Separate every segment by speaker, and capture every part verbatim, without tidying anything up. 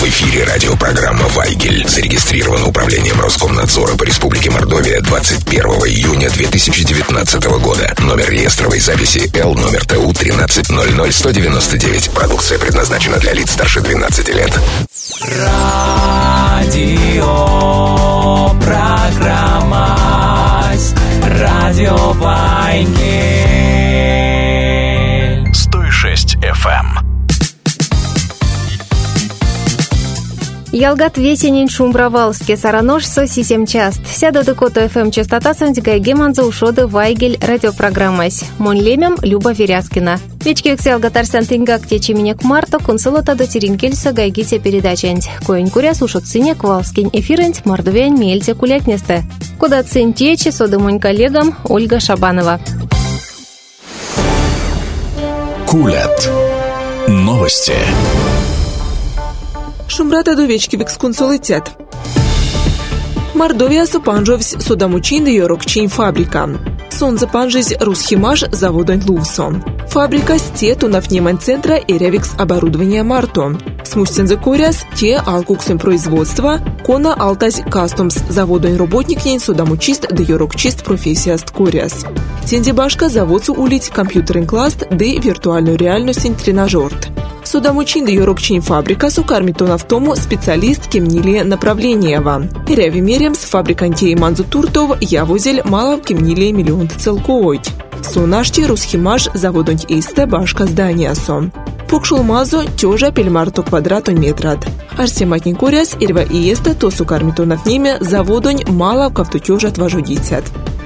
Speaker 1: В эфире радиопрограмма «Вайгель». Зарегистрировано управлением Роскомнадзора по Республике Мордовия двадцать первого июня две тысячи девятнадцатого года. Номер реестровой записи Л номер Т У тринадцать ноль ноль сто девяносто девять. Продукция предназначена для лиц старше двенадцати лет.
Speaker 2: Радио программа Радио Вайгель сто шесть эф эм.
Speaker 3: Ялгат весенин шумбравалске сараножсо сисем част. Сяда декото эф эм частота сантигайге манза ушоды Вайгель радиопрограммась. Монлемем Люба Веряскина. Вечкек сялгатар сантингак течеменек марто консулота до теринкельса гайгите передачент. Коень куряс ушот синек валскин эфирент мордовян мельте кулятнесте. Куда цин течи содомонь коллегам Ольга Шабанова.
Speaker 2: Кулят. Новости.
Speaker 4: Шумрата до вечки вексконсолитет. Мордовия сопанжовсь содамучин де йорокчин фабрика. Сон запанжись Русхимаш заводон Лувсон. Фабрика стет унафнеман центра эревикс оборудования Марто. Смустензе коряс те алкуксен производства кона алтаз кастомс заводон работникнен содамучист де йорокчист профессияст коряс. Тензебашка заводцу улить компьютерен класт де виртуальную реальность тренажерт. Судамучин де йорокчин фабрика сукармитон автому специалист кемнилия направлениева. Реви мерем с фабрикантей манзу туртов явозель мало кемнилия миллион целкоить. Сонашти Русхимаш заводонь эйсте башка здания сон. Покшул мазу тёжа пельмарто квадратон метрат. Арсематник коряс ирва иесте то сукармитонов неме заводонь мало кавту тёжа отважудицят.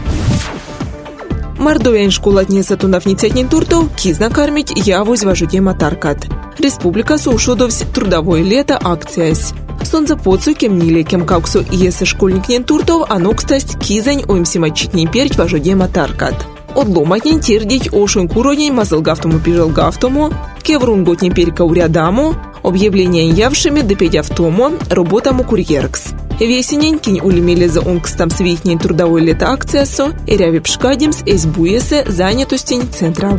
Speaker 4: Мордовян школатнеса тунафницятнин туртов кизна кармить явоз важуде матаркат. Республика сушодовсь трудовое лето акциясь. Сонза поцу кемниле кем кауксу иесе школьникнен туртов анокстасть кизань оимсимачитнин перť важуде матаркат. Одломатнин тердить ошун куронень мазылгафтому пижелгафтому, кеврунготнин перька урядаму, объявления явшими допедявтому, работаму курьеркс. Весенень кинь улимели за онкстам свитнин трудовой лето акциясо, эряви пшкадимс эсбуесе занятостень центра.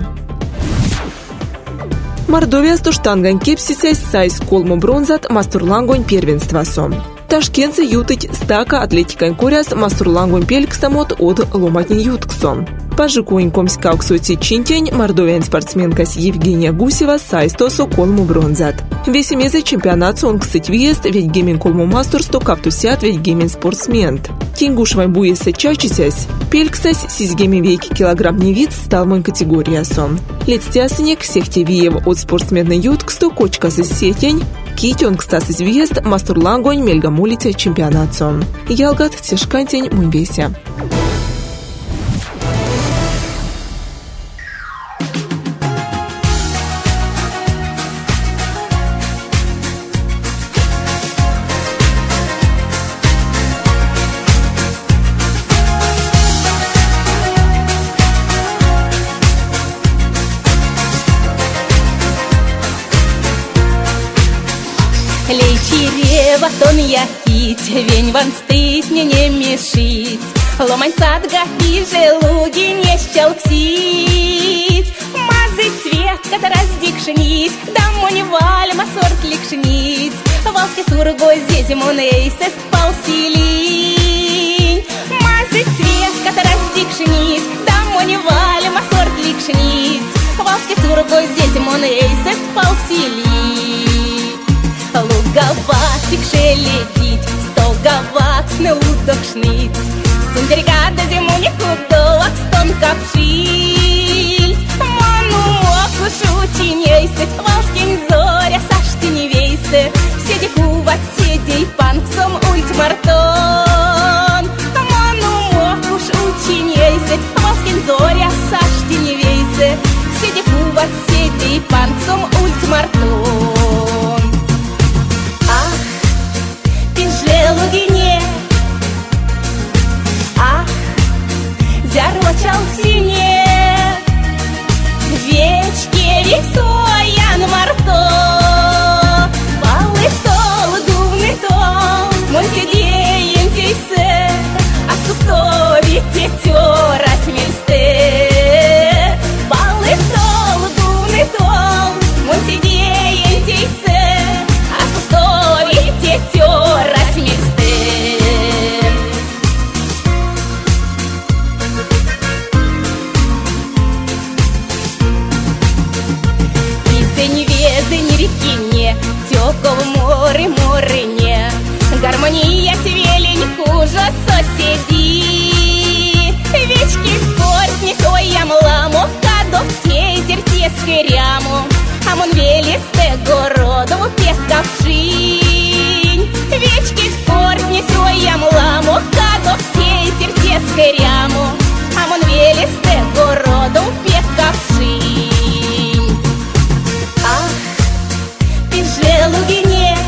Speaker 4: Мордовия стоштангань кепсисясь сайс колму бронзат мастурлангонь первенства сом. Ташкентсе ютыть стака атлетикань коряс мастурлангонь пелькстамот от ломатнин ютксом. Пажикуень комскауксоти чинтень мордовян спортсменкась Евгения Гусева сайстосо колму бронзат. Весемезе чемпионат сон кстатьвиест ведь геймин колму мастерсто кавтусят ведь геймин спортсмен. Тингушвай буесе чачисясь, пельксась сизгеми вейки килограмм невид стал мой категория сон. Летстясынек сехтевиев от спортсмена ютксто кочкасы сетень, китен кстас извест мастурлангонь мельгамулите чемпионат сон. Ялгат тешкантень муйбеся.
Speaker 5: Батон я кить, вень ван стыть мне не мешить. Ломань садга и желуги не щелксить. Мазы цвет, когда раздикшнить, дамо не валим, а сорт ликшнить. Волски сургой здесь монейсес полсилинь. Мазы цвет, когда раздикшнить, дамо не валим, а сорт ликшнить. Волски сургой здесь монейсес полсилинь. Лугавак тикшелетить, столгавак снеудохшнить. Сундергада зиму не худовак, стон капшиль. Ману моку шучинейсет, волскин зоря сашты не вейсе. Седи куват, седей панксом ультмартон. Ману моку шучинейсет, волскин зоря сашты не вейсе. Седи куват, седей панксом ультмартон. Желугине, ах, зярочал в сине, вечке вексоян марто, палы стол, дувный тол, мой сидеем тейсе, а сустови тетера смельсте, палы стол, дувный тол, мой сидеем сусіді. Вічки спортні своям ламу, кадовці терті скиряму, а мон велісте городу пекавшинь. Вічки спортні своям ламу, кадовці терті скиряму, а мон велісте городу пекавшинь. Ах, ти же лугине,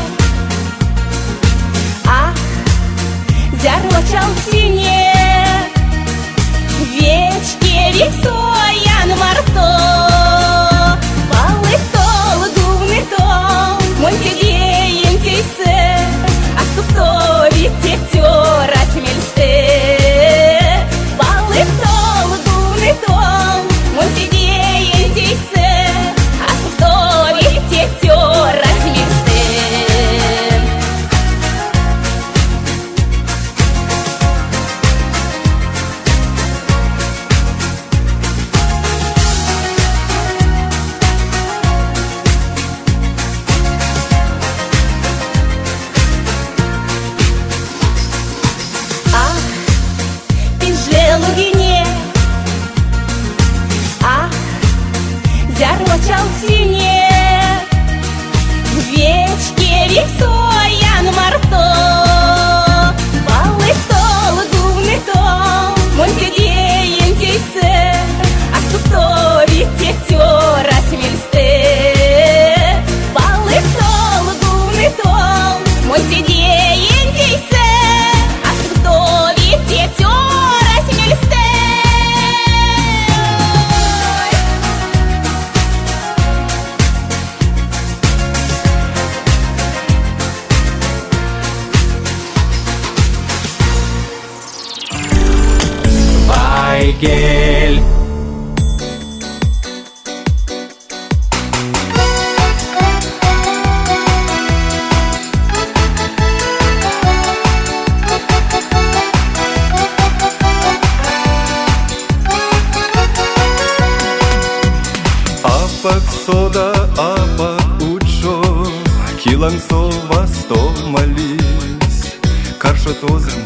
Speaker 5: ах, зарочал в сине, вечки висоян марто, палытол, гумный тол, мой сидеем тейсе, а ступтовит тетера смельсте. Палытол, гумный тол, мой сидеем тейсе, а ступтовит тетера смельсте. Ах, ты же лугине, ах, зарочал в сине, вечки висоян марто, палытол, гумный тол, мой сидеем тейсе, а ступтовит тетера смельсте. Палытол, гумный тол, мой сидеем тейсе, а ступтовит тетера смельсте.
Speaker 2: Вайгель.
Speaker 6: Апак сода, апак учо, килансо восто молись, каршотозм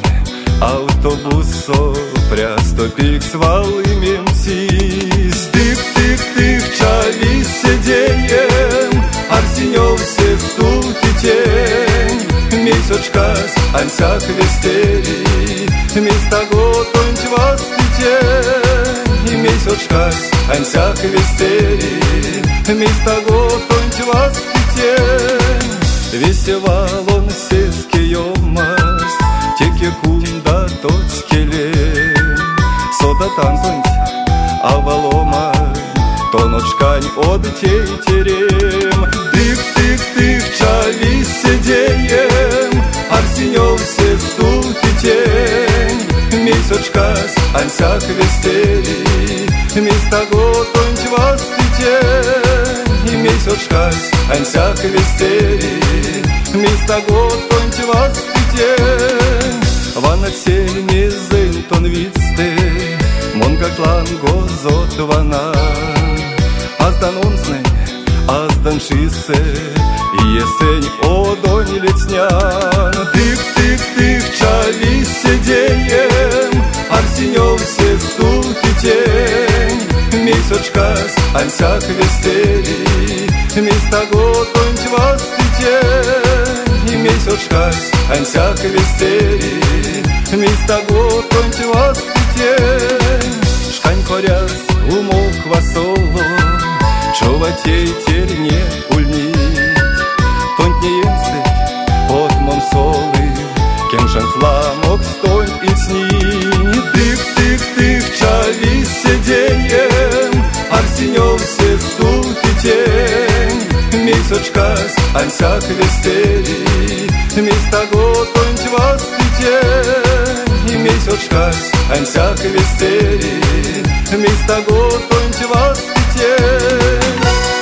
Speaker 6: автобусо, прястопик с валымем сис. Тых-тых-тых, чави сидеем, арсенёв се ступитень, месячкас, ансяк вестери, места готонь вас питень, месячкас, ансяк вестери, места готонь вас питень. Весевалон сескиёмас, теке кунда тот скелем, сода танцунь, авалома, тоночкань од тейтерем. Тых-тых-тых, чави сидеем, арсенёв се ступитень, месячкас, ансяк вестери, места готонь вас питень, месячкас, ансяк вестери, места готонь вас питень. Ванат сельми зентон вицте, монга клан гозот вана, аздан онснень, аздан шиссе, есень одонь летнян. Тых-тых-тых, чави сидеем, арсенёв се ступитень, месячкас, ансяк вестери, места готонь вас питень, месячкас, ансяк вестери, места готонь вас питень. Шкань коряс умок васово, чуватей терне ульнить, тонь не емстыть от монсолы, кеншан фламок стонь и снить. Тых-тых-тых, чави сидеем, арсенёв се ступитень, месячкас, ансяк вестери, места готонь вас питень, месячкас, ансяк вестери, места готонь вас питень.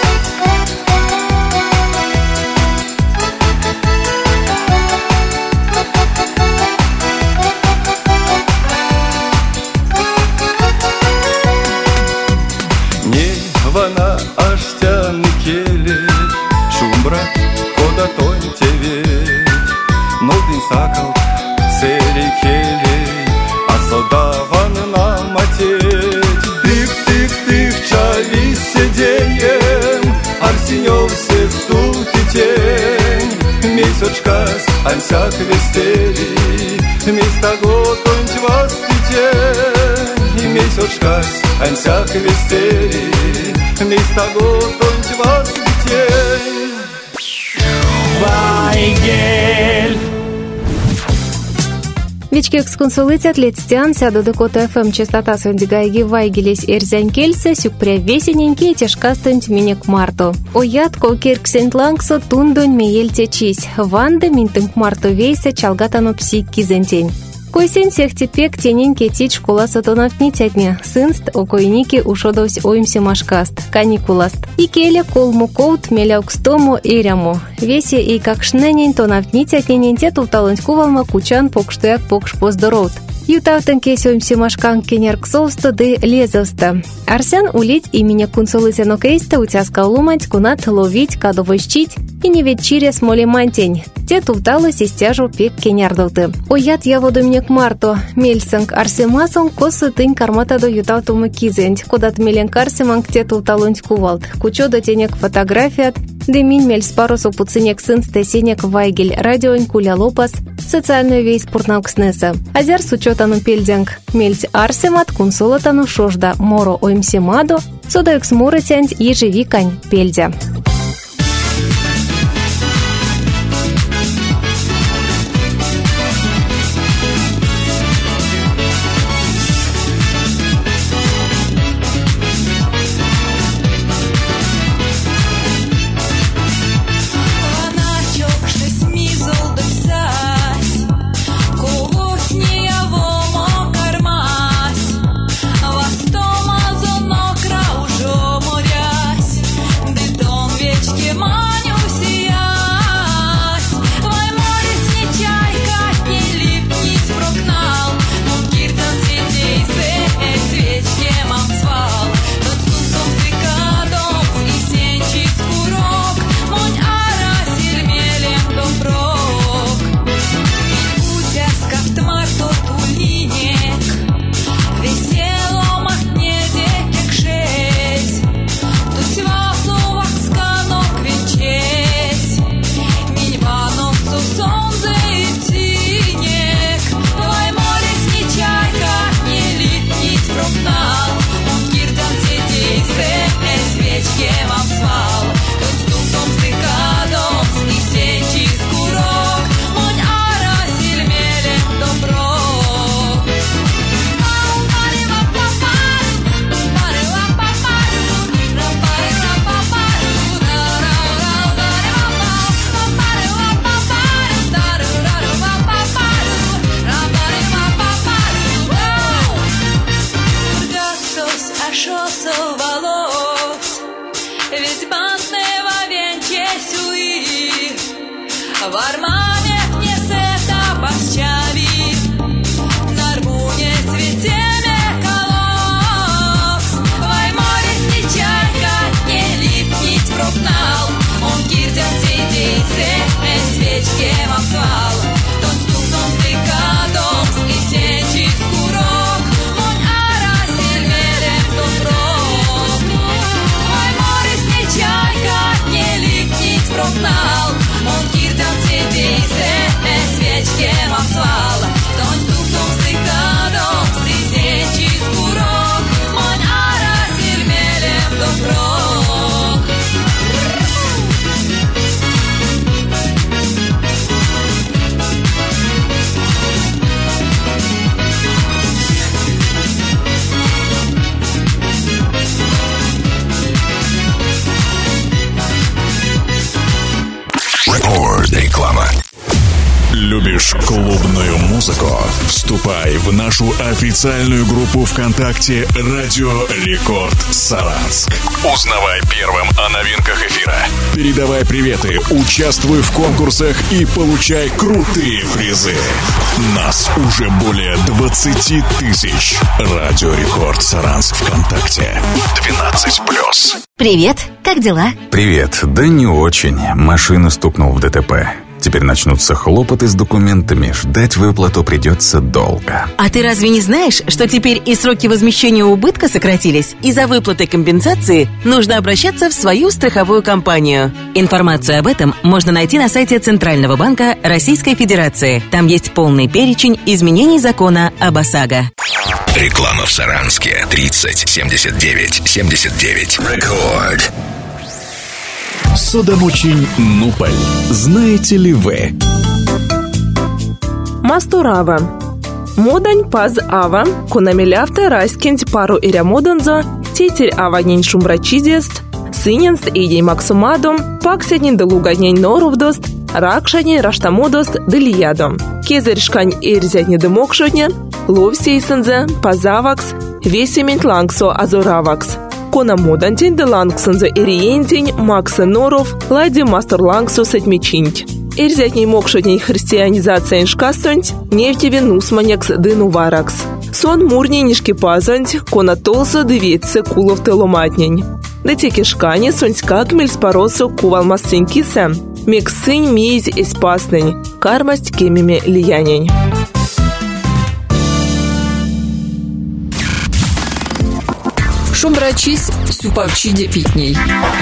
Speaker 6: Вана аштян келе, шумбра кода тонь теве, нодин сакал сери келе, даван намотеть. Тых-тых-тых, чали сидеем, Арсенев все ступитень. Месячкас, ансяк вестели, Места готонь вас питень. Месячкас, ансяк вестели, Места готонь вас питень.
Speaker 2: Вайгель.
Speaker 3: Вечкекс консулитет летстян сяду декота эф эм частота сондигайги вайгелес эрзянь кельсе сюкпря весененький тяжкастонь минек марто. Оят колкерк сентлангсо тундонь меельте чись. Ванды минтынк марто вейса чалгатану псик кизентень. Койсен сех тепек тененьке тить школа сатонов нитятне. Сынст окойники ушодовсь оймсе машкаст. Каникуласт. И келе колму коут меляукстому эряму. Весе и как шненень тонав нитятне нинтету талантькувалма кучан покштуяк покш поздорот. Ютавтанке сёмсе машкан кенерксовста де лезовста. Арсян улить имени кунсолысяно кейста утяска улумать кунат ловить кадовощить и не вечире смолемантень. Те туфталось и стяжу пек кенярдовты. Оят я воду мне к марту. Мельсанг арсемасон косы тынь кармата до ютавтумы кизенть. Кодат мелен карсеманг те туфталонь кувалт. Кучо до тенек фотографият. Демин мель спарусу пуцинек сын стесенек вайгель. Радионь куля лопас. Социальную вейс пурнавкснеса. Азяр с учетану пельдянг. Мельть арсемат кунсолотану шожда. Моро оймсемаду. Содаюкс муротянь ежевикань пельдя.
Speaker 1: Реклама.
Speaker 2: Любишь клубную музыку? Вступай в нашу официальную группу ВКонтакте «Радио Рекорд Саранск». Узнавай первым о новинках эфира. Передавай приветы, участвуй в конкурсах и получай крутые призы. Нас уже более двадцати тысяч. «Радио Рекорд Саранск» ВКонтакте. двенадцать плюс.
Speaker 7: Привет, как дела?
Speaker 8: Привет, да не очень. Машину стукнул в ДТП.
Speaker 7: Теперь начнутся хлопоты с документами, ждать выплату придется долго.
Speaker 8: А ты разве не знаешь, что теперь и сроки возмещения убытка сократились, и за выплатой компенсации нужно обращаться в свою страховую компанию? Информацию об этом можно найти на сайте Центрального банка Российской Федерации. Там есть полный перечень изменений закона об ОСАГО.
Speaker 1: Реклама в Саранске. тридцать семьдесят девять семьдесят девять. Рекорд.
Speaker 2: Судомучень Нуполь. Знаете ли вы?
Speaker 4: Мастурава. Модань паз ава, кунамилявте раскинть пару иря модонзо, тетерь ава нень шумбрачидест, сыненст идей максумадом, паксянин делуганень норовдост, ракшани раштамодост делиядом. Кезерь шкань ирзятни демокшотня, ловсейсензе, пазавакс, весемент лангсо азоравакс. Кона модантень де лангсензе ириентень, максы норов, лади мастер лангсо сетмичинть. Ирзятней мокшотней христианизация шкастонть, нефтеве нусманекс дыну варакс. Сон мурней нишки пазонть, кона толса девице кулов теломатнень. Детеки шкани сонть как мельспоросу кувал массенькисе, мексынь мейз испаснень, кармасть кемими лиянень.
Speaker 9: Шумбрачись, сюпавчиде питней.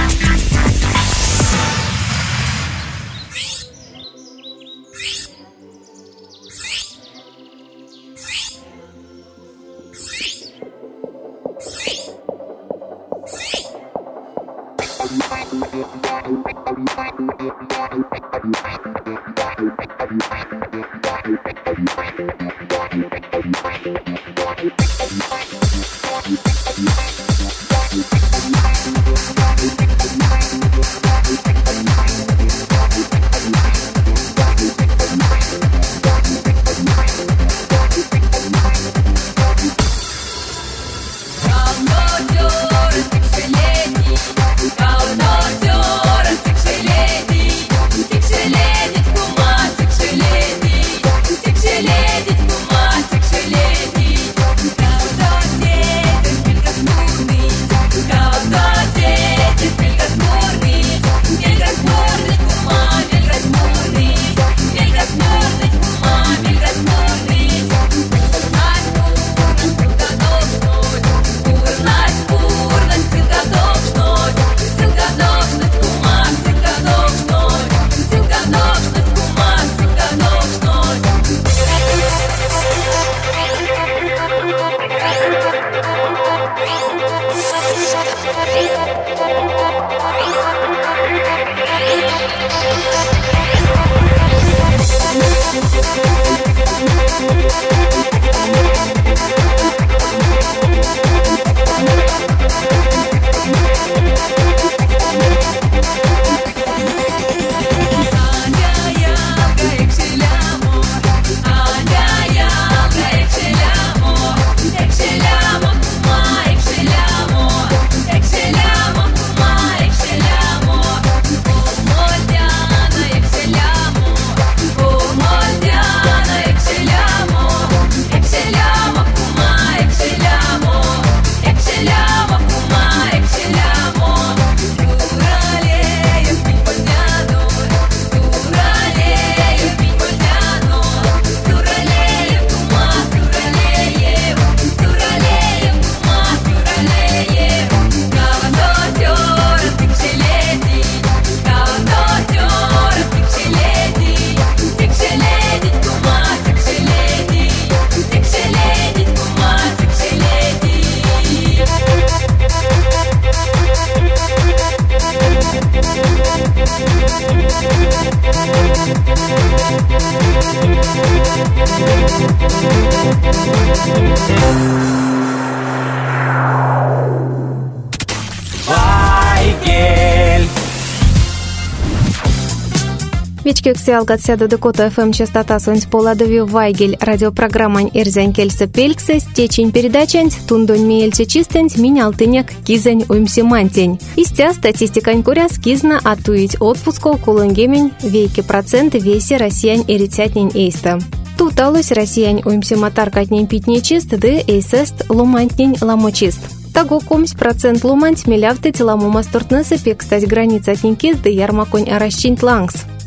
Speaker 3: Вечки ксиалгат сяду декото эф эм частота сонь поладовью Вайгель радиопрограммань ирзянь кельса пельксе стечень передачань тундонь миельче чистень минялтыняк кизень уймсимантень. Истя статистикань куряс кизна атуить отпусков кулынгемень вейки процент весе россиян ирицятнень эйста. Туталось россиян уймсиматаркатнень питней чист де эйсест лумантнень ламочист. Таго комсь процент луманть милявты теламу мастортнесы пек стать граница отненькиз де ярмаконь аращинь тлангс.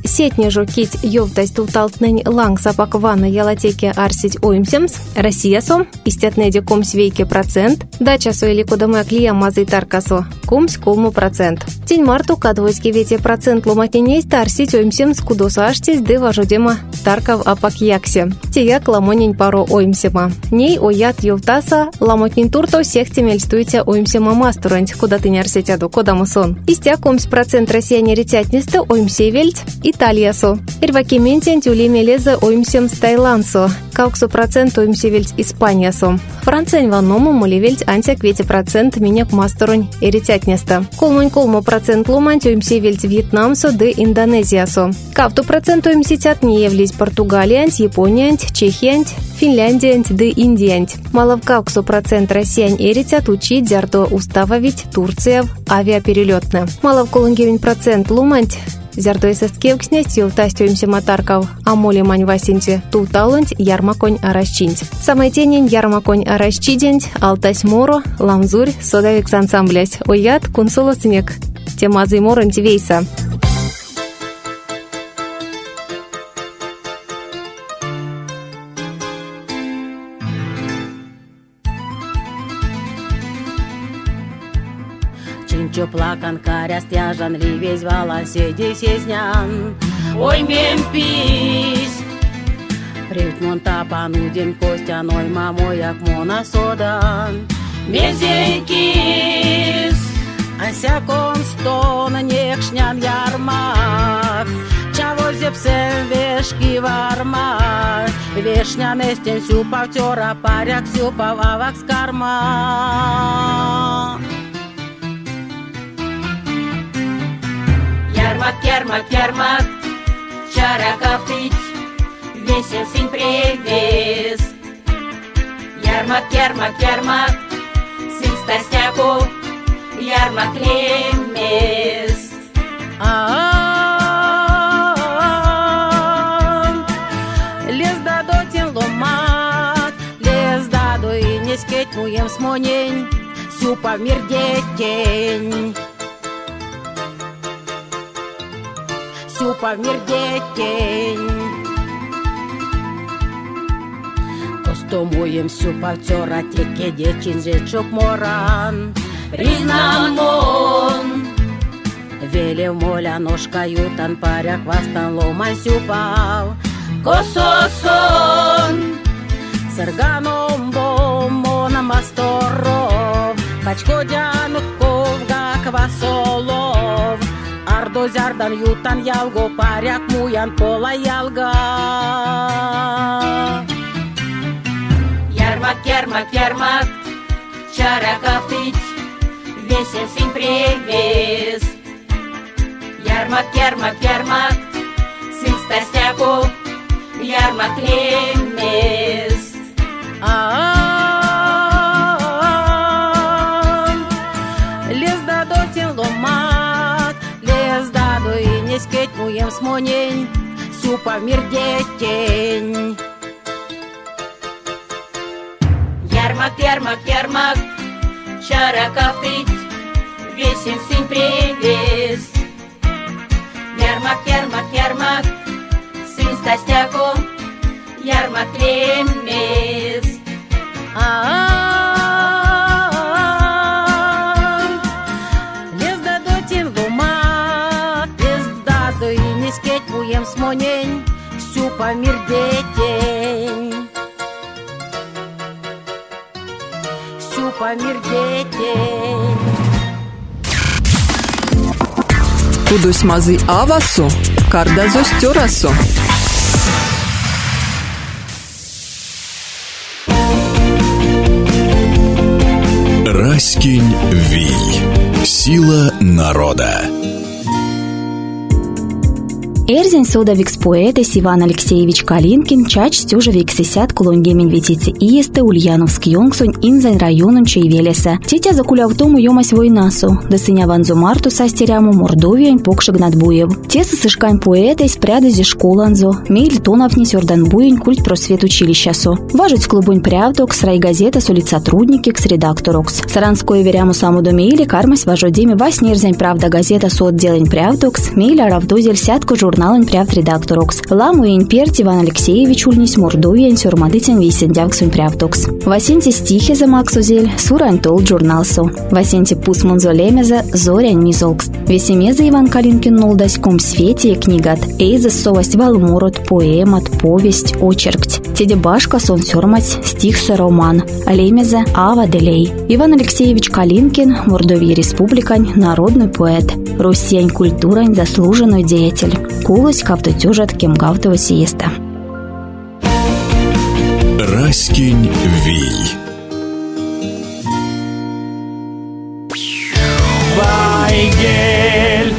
Speaker 3: сетне жокить ёвтасть туталтнень ланг запаквана ялатеке арсить оймсемс, Россия сом, истятнеде комс вейке процент, дача со или кудаме клия мазый таркасо, комс колму процент. Тень марту кадвойски вете процент ломатненей старсить оймсемс кудоса аштись ды важодема таркав апак яксе. Тияк ламонень паро оймсема. Ней оят ёвтаса ламотнень турто всех темельстуйте оймсема мастурант, куда ты не арсетяду, кодаму сон. Истя комс процент россияне ретятнисты оймсе вельт Италиясо. Ирвакиментен тюлеме лезе оймсем с Таиландсо. Калксо процент оймсе вельт Испаниясо. Францень ванному моли вельт антяк вети процент миняк масторунь эретятниста. Колмонь колмо процент ломанть оймсе вельт Вьетнамсо де Индонезиясо. Кавту процент оймсе тят не явлись Португалиянт, Япониянт, Чехиянт, Финляндиянт де Индиянт. Малов калксо процент россиян эретят учить зярто устава ведь Турция авиаперелетна. Малов колонгевень процент ломанть зярдой сесткев кснязь ёвтастюемся матарков, а моли мань васинти туталунть ярмаконь аращинть. Самой тенень ярмаконь аращиденть, алтась моро, ламзурь, содавикс ансамблясь, оят кунсоло снег. Темазы моронти вейса.
Speaker 10: Чинчо плакан каряст яжан ливезь вала седи сезнян. Ой, мем пись! Привт монта пануден костяной мамой як мона содан. Мезейкис! Асякон стона некшнян ярмак. Чаво зепсем вешки вармак. Вешня нестен сюпав тёра паряк сюпав авак скарма.
Speaker 11: Ярмак, ярмак, ярмак, чараков тыть, весен синь привез. Ярмак, ярмак, ярмак, сын стастяку, ярмак лемес.
Speaker 10: Лез дадо тен ломат, лез дадо и не скеть муем смонень, сюпа мир детень. Сюпа мир детень. Косто моем сюпа втёра теке дечин жечок моран. Признамон. Велев моля ножка ютан паря хвастан ломай сюпав. Кососон. Сырганом бомоном асторов. Качкодянок ковга квасолов. Ардо зярдан ютан ялго паряк муян пола ялга.
Speaker 11: Ярмак, ярмак, ярмак, чараков тыть, весен синь привез. Ярмак, ярмак, ярмак, сын стастяку, ярмак лемес.
Speaker 10: Лез дадо тен ломат, лез дадо и не скеть муем смонень, сюпа мир детень.
Speaker 11: Ярмак, ярмак, ярмак, чараков тыть, весен синь привез. Ярмак, ярмак, ярмак, сын стастяку, ярмак лемес.
Speaker 10: Лез дадо тен ломат, лез дадо и не скеть муем смонень, сюпа мир детень. Сюпа мир детень.
Speaker 9: Кудось мазы авасо, кардазо стёрасо.
Speaker 1: Раськинь Вий. Сила народа.
Speaker 12: Эрзень содавикс поэтес Иван Алексеевич Калинкин чач стюжа виксисят клонгемень ветицы иесте Ульяновск Йонгсонь инзань районун чейвелеса. Тетя закуляв тому йомась войнасу, да сыня ванзу марту састеряму Мордовиянь покшик надбуев. Теса сышкань поэтес прядызи школанзо, мейль тонавни сёрданбуянь культ просвет училищасо. Важуть клубунь прявтокс, райгазета солит сотрудникикс, редакторокс. Саранское веряму саму домейле кармась важодеме вас нерзень правда газета со отделень прявтокс, мейль аравдозель сятку журналистов журналын пряв редакторокс. Ламу ин перт Иван Алексеевич ульнис Мордовиян сюрмадыцен висендявксун прявтокс. Васенти стихи за Максузель, сурань тол журналсу. Васенти пусмун золемеза зорянь мизолкс. Весемеза Иван Калинкин нолдась ком свете книгат. Эйза совость валморот, поэмат, повесть, очеркть. Теде башка сон сюрмать стихса роман. Алемеза Ава Делей. Иван Алексеевич Калинкин, Мордовия республикань, народный поэт. Россиянь культурань, заслуженный деятель. Кулось кавтотюжат кем гавтова сиеста.
Speaker 2: Раськинь Вий. Вайгель.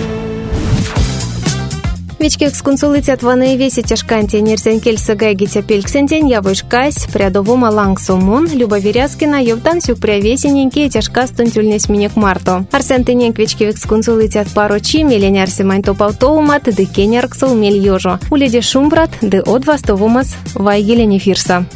Speaker 3: Вечки эксконсулитят ваны веси тяжканте нерзенкель сагайги тяпельксентень явышкась прядовома лангсумун Люба Верязкина ёвдан сюк прявесененьки тяжка стунтюльнес минек марто. Арсентененк вечки эксконсулитят парочи меленярси мань топалтоумат ды кенярксул мель ёжо. Уледе шумбрат ды одвастовумас вайгеля нефирса.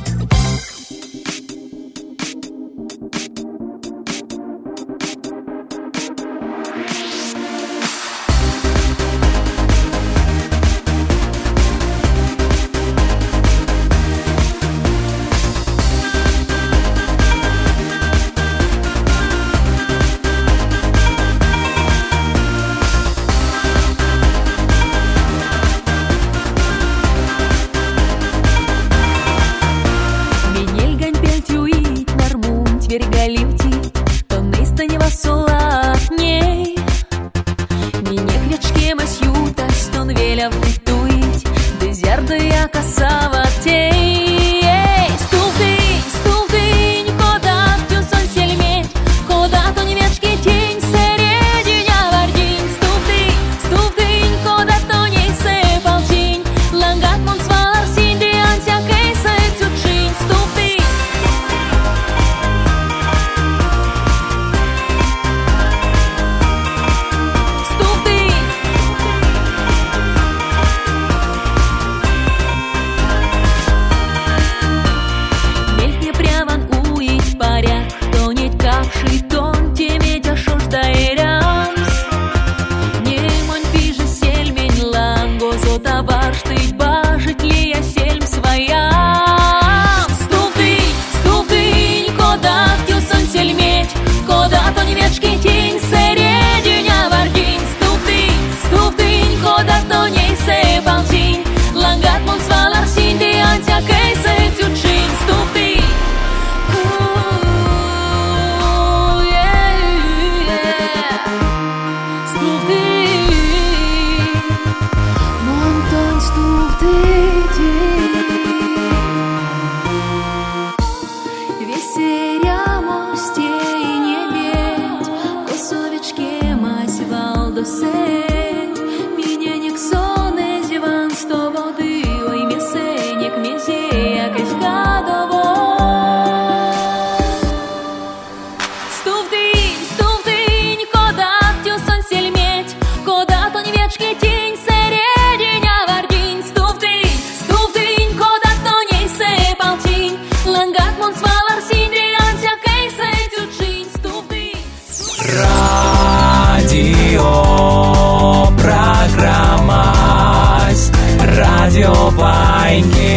Speaker 2: Радио Вайгель.